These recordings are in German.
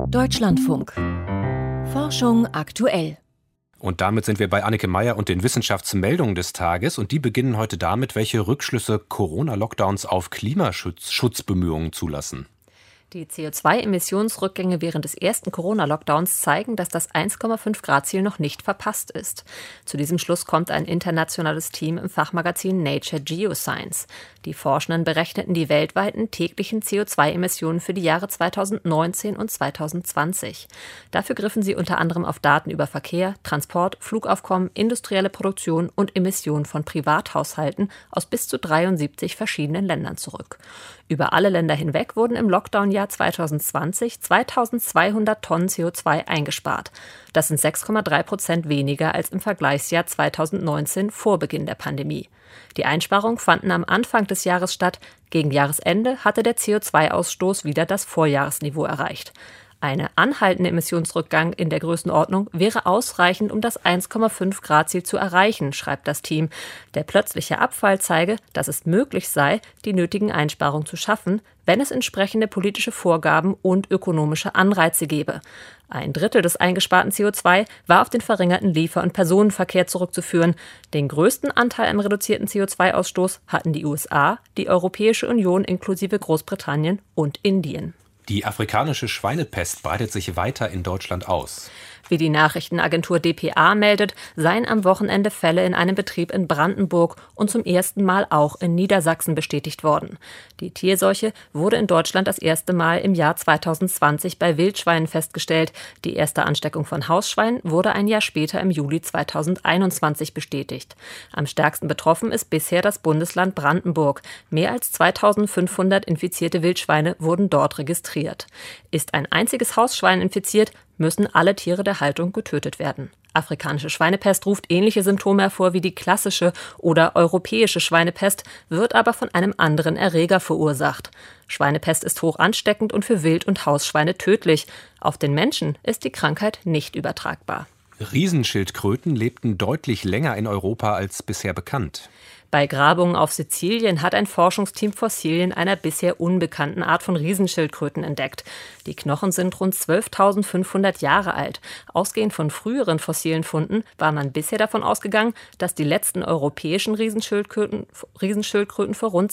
Deutschlandfunk. Forschung aktuell. Und damit sind wir bei Anneke Meyer und den Wissenschaftsmeldungen des Tages. Und die beginnen heute damit, welche Rückschlüsse Corona-Lockdowns auf Klimaschutzbemühungen zulassen. Die CO2-Emissionsrückgänge während des ersten Corona-Lockdowns zeigen, dass das 1,5-Grad-Ziel noch nicht verpasst ist. Zu diesem Schluss kommt ein internationales Team im Fachmagazin Nature Geoscience. Die Forschenden berechneten die weltweiten täglichen CO2-Emissionen für die Jahre 2019 und 2020. Dafür griffen sie unter anderem auf Daten über Verkehr, Transport, Flugaufkommen, industrielle Produktion und Emissionen von Privathaushalten aus bis zu 73 verschiedenen Ländern zurück. Über alle Länder hinweg wurden im Lockdown-Jahr 2020 2200 Tonnen CO2 eingespart. Das sind 6,3% weniger als im Vergleichsjahr 2019 vor Beginn der Pandemie. Die Einsparungen fanden am Anfang des Jahres statt. Gegen Jahresende hatte der CO2-Ausstoß wieder das Vorjahresniveau erreicht. Ein anhaltender Emissionsrückgang in der Größenordnung wäre ausreichend, um das 1,5-Grad-Ziel zu erreichen, schreibt das Team. Der plötzliche Abfall zeige, dass es möglich sei, die nötigen Einsparungen zu schaffen, wenn es entsprechende politische Vorgaben und ökonomische Anreize gäbe. Ein Drittel des eingesparten CO2 war auf den verringerten Liefer- und Personenverkehr zurückzuführen. Den größten Anteil am reduzierten CO2-Ausstoß hatten die USA, die Europäische Union inklusive Großbritannien und Indien. Die afrikanische Schweinepest breitet sich weiter in Deutschland aus. Wie die Nachrichtenagentur dpa meldet, seien am Wochenende Fälle in einem Betrieb in Brandenburg und zum ersten Mal auch in Niedersachsen bestätigt worden. Die Tierseuche wurde in Deutschland das erste Mal im Jahr 2020 bei Wildschweinen festgestellt. Die erste Ansteckung von Hausschweinen wurde ein Jahr später im Juli 2021 bestätigt. Am stärksten betroffen ist bisher das Bundesland Brandenburg. Mehr als 2500 infizierte Wildschweine wurden dort registriert. Ist ein einziges Hausschwein infiziert, müssen alle Tiere der Haltung getötet werden. Afrikanische Schweinepest ruft ähnliche Symptome hervor wie die klassische oder europäische Schweinepest, wird aber von einem anderen Erreger verursacht. Schweinepest ist hoch ansteckend und für Wild- und Hausschweine tödlich. Auf den Menschen ist die Krankheit nicht übertragbar. Riesenschildkröten lebten deutlich länger in Europa als bisher bekannt. Bei Grabungen auf Sizilien hat ein Forschungsteam Fossilien einer bisher unbekannten Art von Riesenschildkröten entdeckt. Die Knochen sind rund 12.500 Jahre alt. Ausgehend von früheren fossilen Funden war man bisher davon ausgegangen, dass die letzten europäischen Riesenschildkröten vor rund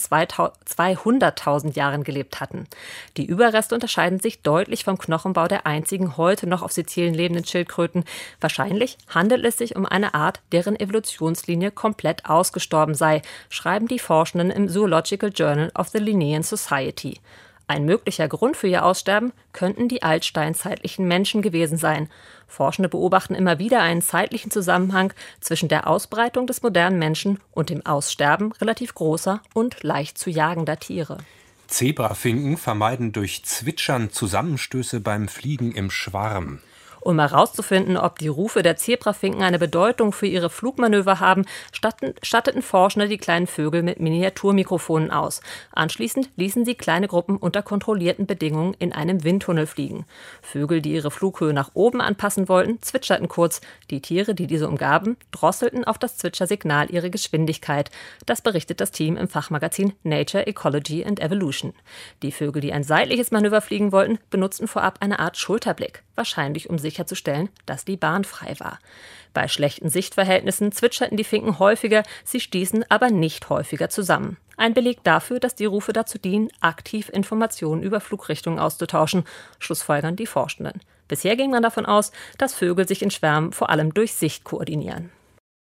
200.000 Jahren gelebt hatten. Die Überreste unterscheiden sich deutlich vom Knochenbau der einzigen heute noch auf Sizilien lebenden Schildkröten. Wahrscheinlich handelt es sich um eine Art, deren Evolutionslinie komplett ausgestorben sei, schreiben die Forschenden im Zoological Journal of the Linnean Society. Ein möglicher Grund für ihr Aussterben könnten die altsteinzeitlichen Menschen gewesen sein. Forschende beobachten immer wieder einen zeitlichen Zusammenhang zwischen der Ausbreitung des modernen Menschen und dem Aussterben relativ großer und leicht zu jagender Tiere. Zebrafinken vermeiden durch Zwitschern Zusammenstöße beim Fliegen im Schwarm. Um herauszufinden, ob die Rufe der Zebrafinken eine Bedeutung für ihre Flugmanöver haben, statteten Forschende die kleinen Vögel mit Miniaturmikrofonen aus. Anschließend ließen sie kleine Gruppen unter kontrollierten Bedingungen in einem Windtunnel fliegen. Vögel, die ihre Flughöhe nach oben anpassen wollten, zwitscherten kurz. Die Tiere, die diese umgaben, drosselten auf das Zwitschersignal ihre Geschwindigkeit. Das berichtet das Team im Fachmagazin Nature, Ecology and Evolution. Die Vögel, die ein seitliches Manöver fliegen wollten, benutzten vorab eine Art Schulterblick, wahrscheinlich um sicherzustellen, dass die Bahn frei war. Bei schlechten Sichtverhältnissen zwitscherten die Finken häufiger, sie stießen aber nicht häufiger zusammen. Ein Beleg dafür, dass die Rufe dazu dienen, aktiv Informationen über Flugrichtungen auszutauschen, schlussfolgern die Forschenden. Bisher ging man davon aus, dass Vögel sich in Schwärmen vor allem durch Sicht koordinieren.